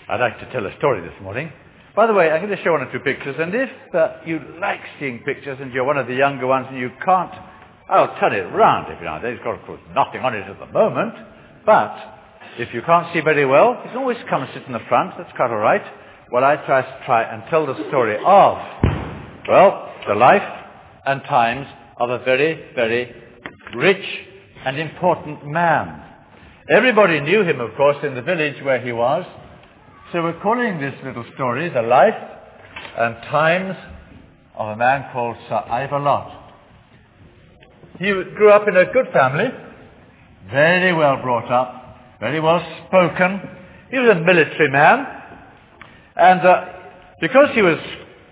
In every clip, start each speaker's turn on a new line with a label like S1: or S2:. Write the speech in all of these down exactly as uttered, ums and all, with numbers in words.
S1: I'd like to tell a story this morning. By the way, I'm going to show one or two pictures, and if uh, you like seeing pictures and you're one of the younger ones and you can't, I'll turn it round if you know. There's got, of course, nothing on it at the moment, but if you can't see very well, you can always come and sit in the front. That's quite all right. Well, I try to try and tell the story of, well, the life and times of a very, very rich and important man. Everybody knew him, of course, in the village where he was. So we're calling this little story the life and times of a man called Sir Ivor Lott. He grew up in a good family, very well brought up, very well spoken. He was a military man, and uh, because he was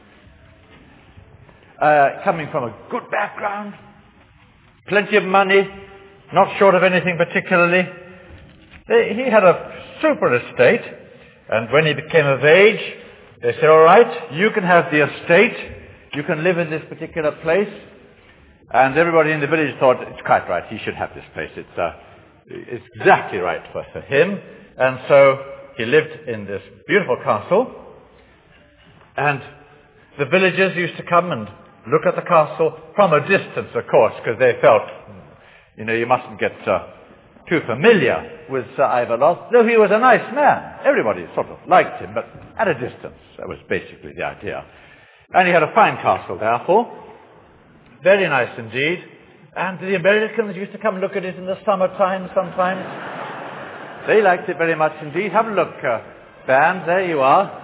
S1: uh, coming from a good background, plenty of money, not short of anything particularly, he had a super estate, and when he became of age, they said, all right, you can have the estate, you can live in this particular place. And everybody in the village thought, it's quite right, he should have this place. It's, uh, it's exactly right for, for him. And so he lived in this beautiful castle. And the villagers used to come and look at the castle from a distance, of course, because they felt, you know, you mustn't get uh, too familiar with Sir Ivor Lott, though he was a nice man. Everybody sort of liked him, but at a distance. That was basically the idea. And he had a fine castle, therefore. Very nice indeed. And the Americans used to come look at it in the summertime sometimes. They liked it very much indeed. Have a look, uh, band. There you are.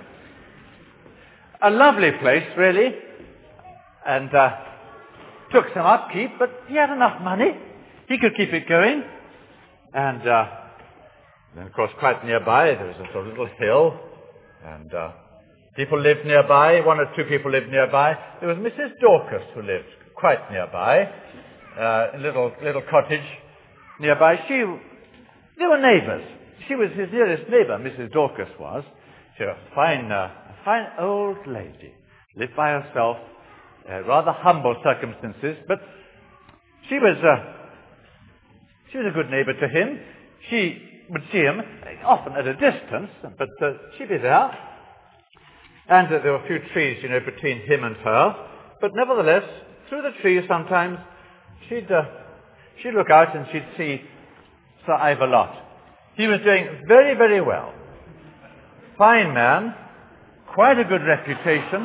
S1: A lovely place, really. And uh, took some upkeep, but he had enough money. He could keep it going. And uh, then, of course, quite nearby, there was a sort of little hill. And uh, people lived nearby. One or two people lived nearby. There was Missus Dorcas who lived quite nearby, uh, a little little cottage nearby. She, they were neighbours. She was his nearest neighbour, Missus Dorcas was. She was a fine, uh, a fine old lady, lived by herself, uh, rather humble circumstances, but she was uh, she was a good neighbour to him. She would see him often at a distance, but uh, she'd be there. And uh, there were a few trees, you know, between him and her. But nevertheless, through the trees sometimes, she'd, uh, she'd look out and she'd see Sir Ivor Lott. He was doing very, very well. Fine man, quite a good reputation.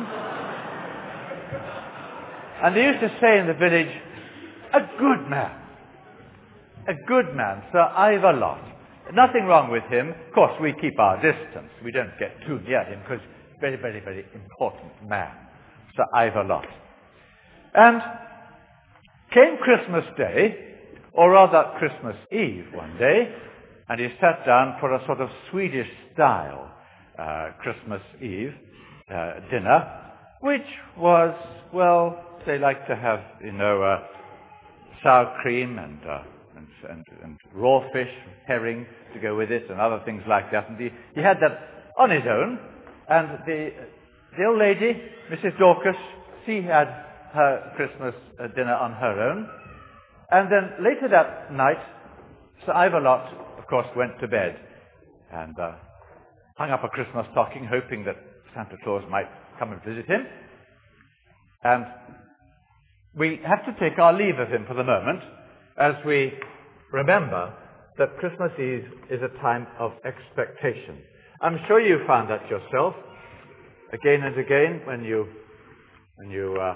S1: And they used to say in the village, a good man. A good man, Sir Ivor Lott. Nothing wrong with him. Of course, we keep our distance. We don't get too near him because very, very, very important man, Sir Ivor Lott. And came Christmas Day, or rather Christmas Eve one day, and he sat down for a sort of Swedish-style uh, Christmas Eve uh, dinner, which was, well, they like to have, you know, uh, sour cream and, uh, and, and, and raw fish, herring to go with it, and other things like that. And he, he had that on his own. And the, the old lady, Missus Dorcas, she had her Christmas uh, dinner on her own. And then later that night, Sir Ivor Lott, of course, went to bed and uh, hung up a Christmas stocking, hoping that Santa Claus might come and visit him. And we have to take our leave of him for the moment, as we remember that Christmas Eve is a time of expectation. I'm sure you found that yourself, again and again, when you when you uh,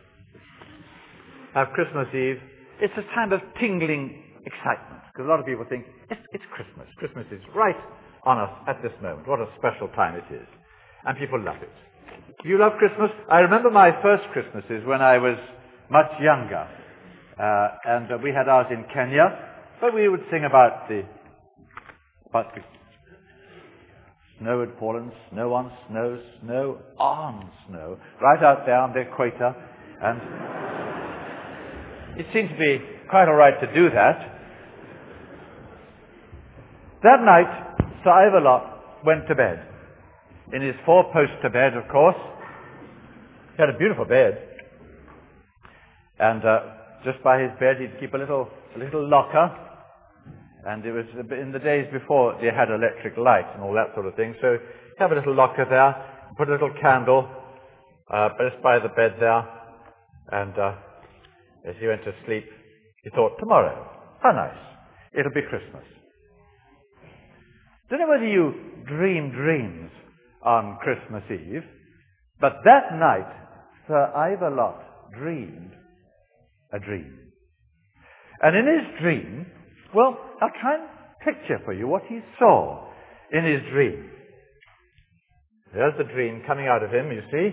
S1: have Christmas Eve. It's a time of tingling excitement, because a lot of people think, it's, it's Christmas. Christmas is right on us at this moment. What a special time it is. And people love it. Do you love Christmas? I remember my first Christmases when I was much younger. Uh, and uh, we had ours in Kenya, but we would sing about the, about the snow had fallen, snow on snow, snow on snow, right out there on the equator. And it seemed to be quite all right to do that. That night, Sir Ivor Lott went to bed. In his four-poster bed, of course. He had a beautiful bed. And uh, just by his bed, he'd keep a little, a little locker. And it was in the days before they had electric light and all that sort of thing. So you have a little locker there, put a little candle uh, just by the bed there, and uh, as he went to sleep, he thought, tomorrow, how nice, it'll be Christmas. Don't know whether you dream dreams on Christmas Eve, but that night, Sir Ivor Lott dreamed a dream. And in his dream, well, I'll try and picture for you what he saw in his dream. There's the dream coming out of him, you see.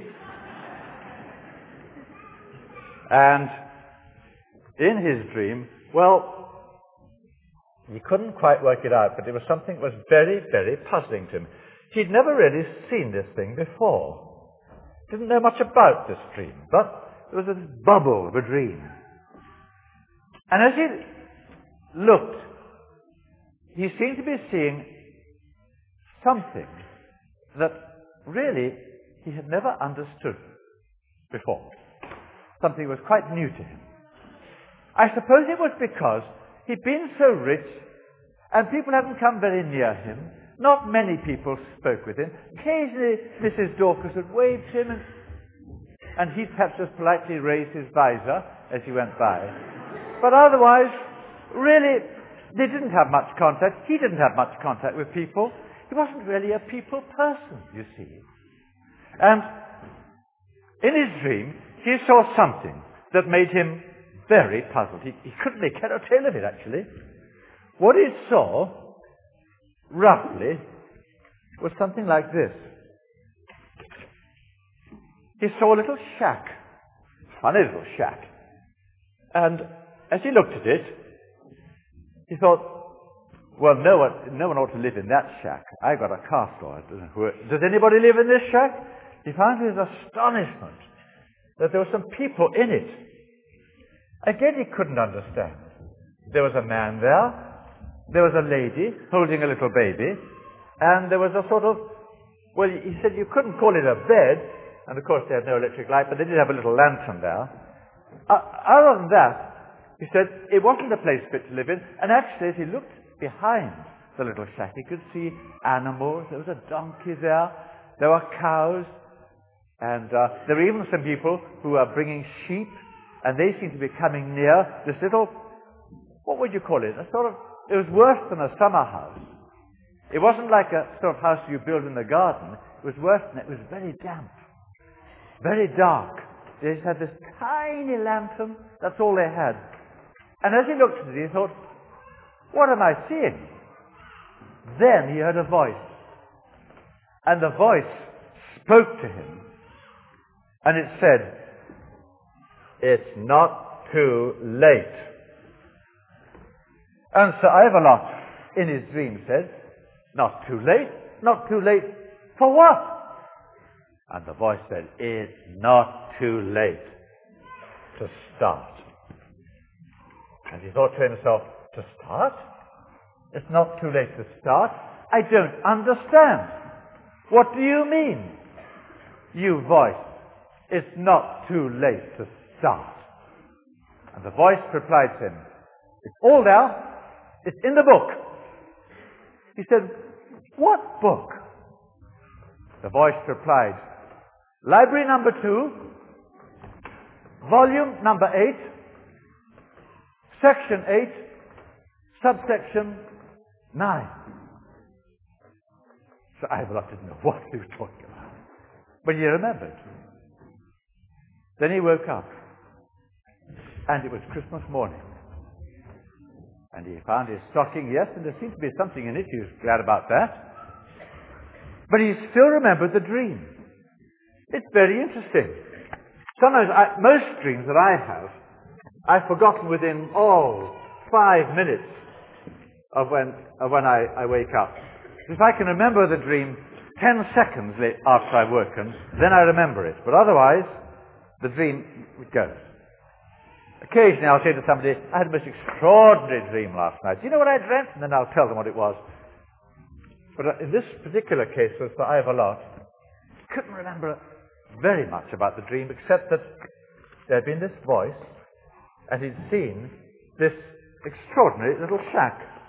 S1: And in his dream, well, he couldn't quite work it out, but it was something that was very, very puzzling to him. He'd never really seen this thing before. Didn't know much about this dream, but there was this bubble of a dream. And as he looked, he seemed to be seeing something that really he had never understood before. Something was quite new to him. I suppose it was because he'd been so rich and people hadn't come very near him. Not many people spoke with him. Occasionally Missus Dorcas would wave to him and, and he'd perhaps just politely raise his visor as he went by. But otherwise, really, they didn't have much contact. He didn't have much contact with people. He wasn't really a people person, you see. And in his dream, he saw something that made him very puzzled. He, he couldn't make head or tail of it, actually. What he saw, roughly, was something like this. He saw a little shack, funny little shack. And as he looked at it, he thought, well, no one, no one ought to live in that shack. I got a castle. Does anybody live in this shack? He found to his astonishment that there were some people in it. Again, he couldn't understand. There was a man there, there was a lady holding a little baby, and there was a sort of, well, he said you couldn't call it a bed, and of course they had no electric light, but they did have a little lantern there. Uh, other than that, he said it wasn't a place fit to live in, and actually as he looked behind the little shack, he could see animals. There was a donkey there, there were cows, and uh, there were even some people who were bringing sheep, and they seemed to be coming near this little, what would you call it? A sort of, it was worse than a summer house. It wasn't like a sort of house you build in the garden. It was worse than it. It was very damp, very dark. They just had this tiny lantern. That's all they had. And as he looked at it, he thought, what am I seeing? Then he heard a voice. And the voice spoke to him. And it said, it's not too late. And Sir Ivor Lott, in his dream, said, not too late? Not too late for what? And the voice said, it's not too late to start. And he thought to himself, to start? It's not too late to start? I don't understand. What do you mean? You voice, it's not too late to start. And the voice replied to him, it's all there. It's in the book. He said, what book? The voice replied, library number two, volume number eight, section eight, subsection nine. So Ivor Lott didn't know what he was talking about. But he remembered. Then he woke up. And it was Christmas morning. And he found his stocking, yes, and there seemed to be something in it. He was glad about that. But he still remembered the dream. It's very interesting. Sometimes, I, most dreams that I have, I've forgotten within, oh, five minutes of when, of when I, I wake up. If I can remember the dream ten seconds after I've woken, then I remember it. But otherwise, the dream goes. Occasionally I'll say to somebody, I had a most extraordinary dream last night. Do you know what I dreamt? And then I'll tell them what it was. But in this particular case with Sir Ivor Lott, I couldn't remember very much about the dream, except that there had been this voice, and he'd seen this extraordinary little shack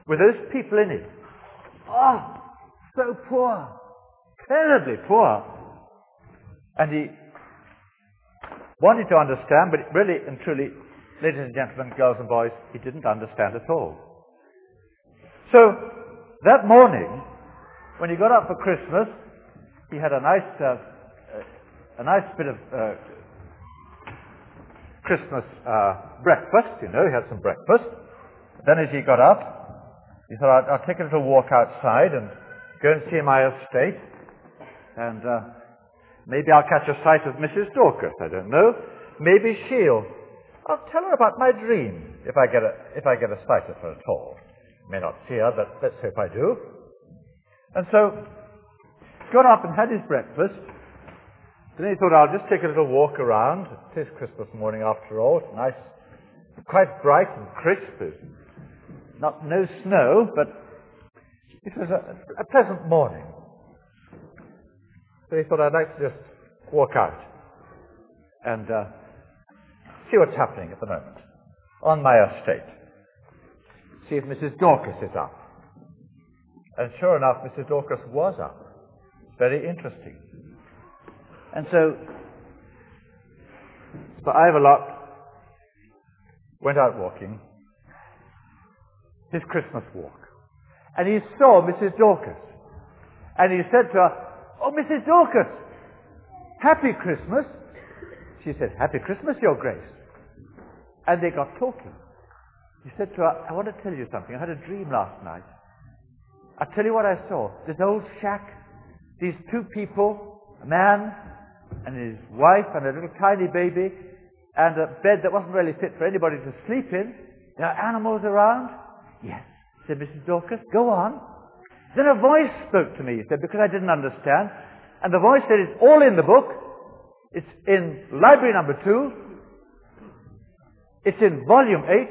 S1: with those people in it. Oh, so poor, terribly poor. And he wanted to understand, but really and truly, ladies and gentlemen, girls and boys, he didn't understand at all. So, that morning, when he got up for Christmas, he had a nice, uh, a nice bit of uh, Christmas uh, breakfast, you know, he had some breakfast. Then as he got up, he thought, I'll, I'll take a little walk outside and go and see my estate, and uh, maybe I'll catch a sight of Missus Dorcas, I don't know. Maybe she'll, I'll tell her about my dream, if I get a, if I get a sight of her at all. May not see her, but let's hope I do. And so, got up and had his breakfast. Then he thought, I'll just take a little walk around. It is Christmas morning after all. It's nice, quite bright and crisp. There's not no snow, but it was a, a pleasant morning. So he thought, I'd like to just walk out and uh, see what's happening at the moment on my estate. See if Missus Dorcas is up. And sure enough, Missus Dorcas was up. Very interesting. And so, Sir Ivolot went out walking, his Christmas walk. And he saw Missus Dorcas. And he said to her, "Oh, Missus Dorcas, happy Christmas." She said, "Happy Christmas, Your Grace." And they got talking. He said to her, "I want to tell you something. I had a dream last night. I'll tell you what I saw. This old shack, these two people, a man and his wife and a little tiny baby, and a bed that wasn't really fit for anybody to sleep in. There are animals around." "Yes," said Missus Dorcas, "go on." Then a voice spoke to me, he said, because I didn't understand. And the voice said, "It's all in the book. It's in library number two. It's in volume eight.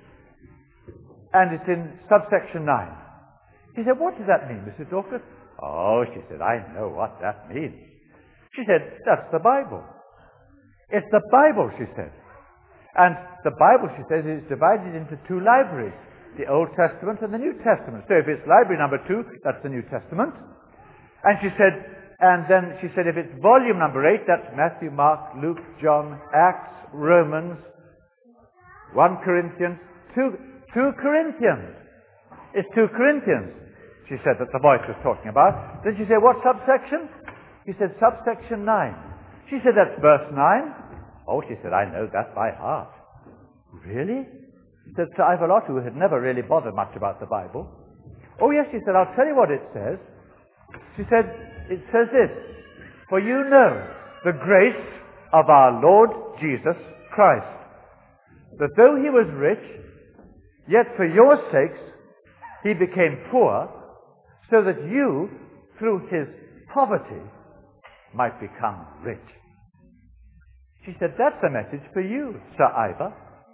S1: And it's in subsection nine. He said, "What does that mean, Missus Dorcas?" "Oh," she said, "I know what that means." She said, "That's the Bible." "It's the Bible," she said. And the Bible, she says, is divided into two libraries, the Old Testament and the New Testament. So if it's library number two, that's the New Testament. And she said, and then she said, if it's volume number eight, that's Matthew, Mark, Luke, John, Acts, Romans, First Corinthians, two, two Corinthians. It's two Corinthians, she said, that the voice was talking about. Then she said, "What subsection?" He said, "Subsection nine. She said, "That's verse nine. "Oh," she said, "I know that by heart." "Really?" said Sir Ivolot, who had never really bothered much about the Bible. "Oh, yes," she said, "I'll tell you what it says." She said, "It says this, for you know the grace of our Lord Jesus Christ, that though he was rich, yet for your sakes he became poor, so that you, through his poverty, might become rich." She said, "That's a message for you, Sir Ivor,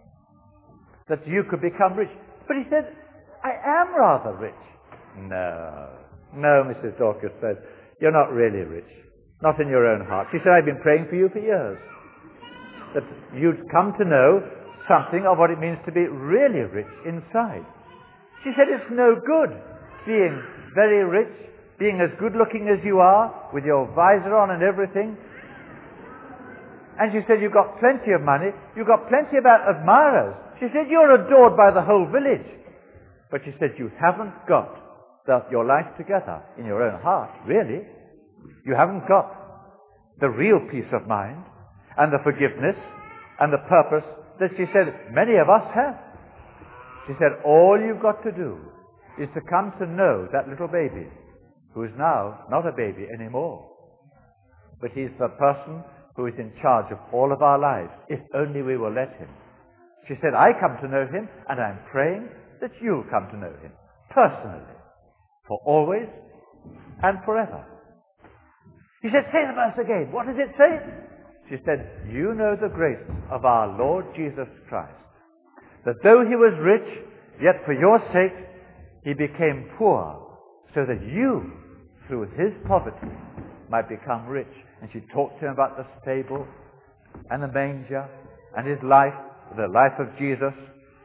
S1: that you could become rich." But he said, "I am rather rich." "No, no," Missus Dorcas said, "you're not really rich. Not in your own heart." She said, "I've been praying for you for years, that you'd come to know something of what it means to be really rich inside." She said, "It's no good being very rich, being as good looking as you are, with your visor on and everything. And she said, you've got plenty of money, you've got plenty of admirers. She said, you're adored by the whole village. But she said, you haven't got the, your life together in your own heart, really. You haven't got the real peace of mind and the forgiveness and the purpose that," she said, "many of us have." She said, all you've got to do is to come to know that little baby, who is now not a baby anymore, but he's the person who is in charge of all of our lives, if only we will let him. She said, I come to know him, and I'm praying that you'll come to know him, personally, for always and forever. He said, say the verse again. What does it say? She said, you know the grace of our Lord Jesus Christ, that though he was rich, yet for your sake he became poor, so that you, through his poverty, might become rich. And she talked to him about the stable and the manger and his life, the life of Jesus,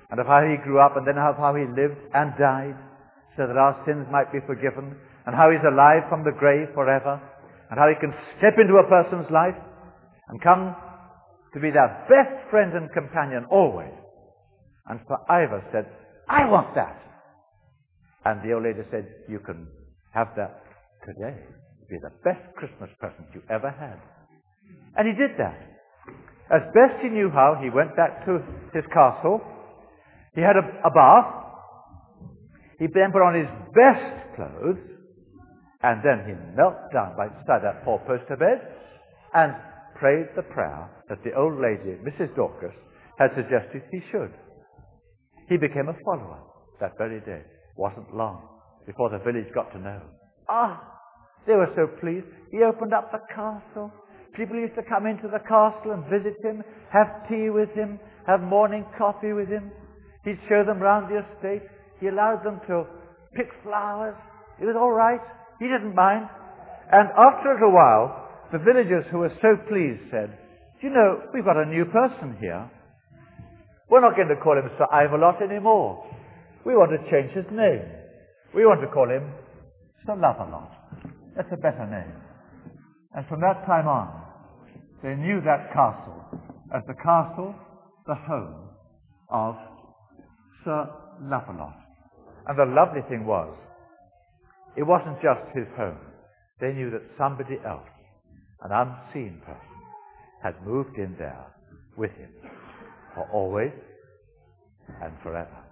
S1: and of how he grew up, and then of how he lived and died, so that our sins might be forgiven, and how he's alive from the grave forever, and how he can step into a person's life and come to be their best friend and companion always. And so Ivor said, I want that. And the old lady said, you can have that today. It'll be the best Christmas present you ever had. And he did that. As best he knew how, he went back to his castle. He had a, a bath. He then put on his best clothes. And then he knelt down by beside that four-poster bed and prayed the prayer that the old lady, Missus Dorcas, had suggested he should. He became a follower that very day. Wasn't long before the village got to know. Ah, they were so pleased. He opened up the castle. People used to come into the castle and visit him, have tea with him, have morning coffee with him. He'd show them round the estate. He allowed them to pick flowers. It was all right. He didn't mind. And after a little while, the villagers who were so pleased said, do you know, we've got a new person here. We're not going to call him Sir Ivolot anymore. We want to change his name. We want to call him Sir Love-a-Lot. That's a better name. And from that time on, they knew that castle as the castle, the home of Sir Love-a-Lot. And the lovely thing was, it wasn't just his home. They knew that somebody else, an unseen person, had moved in there with him for always and forever.